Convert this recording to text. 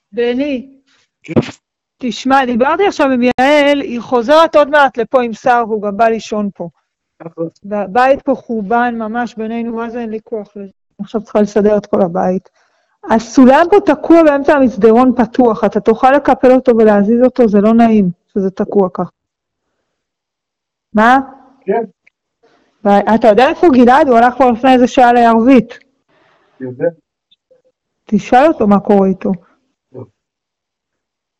בני, תשמע, דיברתי עכשיו עם יעל, היא חוזרת עוד מעט לפה עם שר, והוא גם בא לישון פה. והבית פה חורבן ממש בינינו, מה זה אין לי כוח לזה. עכשיו צריכה לסדר את כל הבית. הסולם פה תקוע באמצע המסדרון פתוח, אתה תוכל לקפל אותו ולהזיז אותו, זה לא נעים שזה תקוע כך. מה? כן. אתה יודע איפה גלעד? הוא הלך כבר לפני איזה שעה לערבית. יודע. תשאל אותו מה קורה איתו.